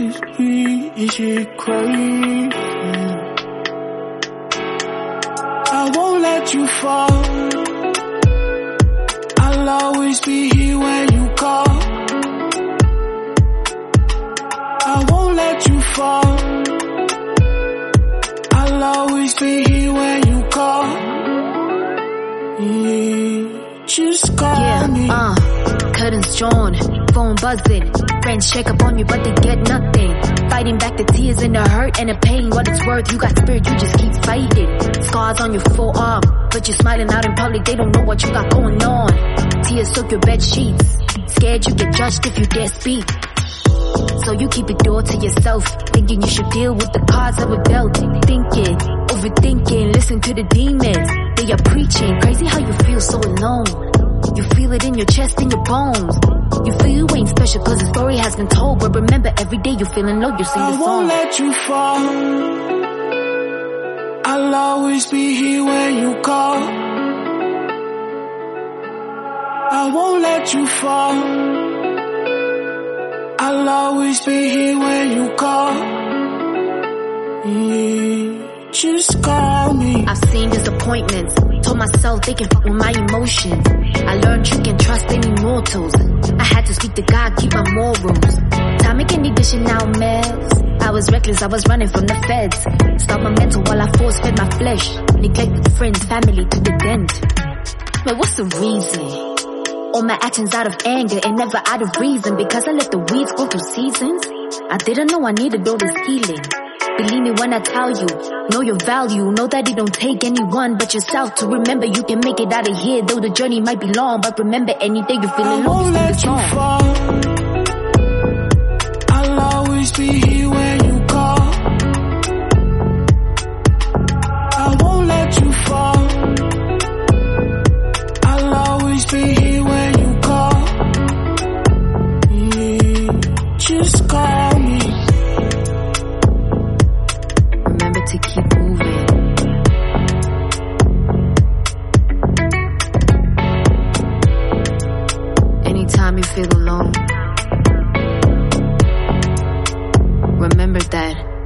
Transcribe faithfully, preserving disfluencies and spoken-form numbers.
is me, is it crazy? I won't let you fall. I'll always be here when you call. I won't let you fall. I'll always be here when you call. Yeah, just call yeah, me. Uh, curtains drawn, phone buzzing. Friends check up on you but they get nothing. Fighting back the tears and the hurt and the pain. What it's worth, you got spirit, you just keep fighting. Scars on your forearm, but you're smiling out in public. They don't know what you got going on. Tears soak your bed sheets. Scared you get judged if you dare speak. So you keep it door to yourself, thinking you should deal with the cards that were dealt. Thinking, overthinking, listen to the demons. They are preaching, crazy how you feel so alone. You feel it in your chest, in your bones. You feel you ain't special cause the story has been told. But remember, every day you're feeling low, you sing the I song. won't let you fall. I'll always be here when you call. I won't let you fall. I'll always be here when you call. Yeah, just call me. I've seen disappointments, told myself they can fuck with my emotions. I learned you can trust any mortals. I had to speak to God, keep my morals. Time make any dishing out mess. I was reckless, I was running from the feds. Stop my mental while I force fed my flesh. Neglected friends, family to the dent. But what's the reason? All my actions out of anger and never out of reason. Because I let the weeds go through seasons. I didn't know I needed all this healing. Believe me when I tell you, know your value. Know that it don't take anyone but yourself to remember you can make it out of here. Though the journey might be long, but remember any day you're feeling low, you sing the song. I'll always be here when you call. I won't let you fall. I'll always be here when you call. Yeah, just call me. Remember to keep moving. Anytime you feel alone, remember that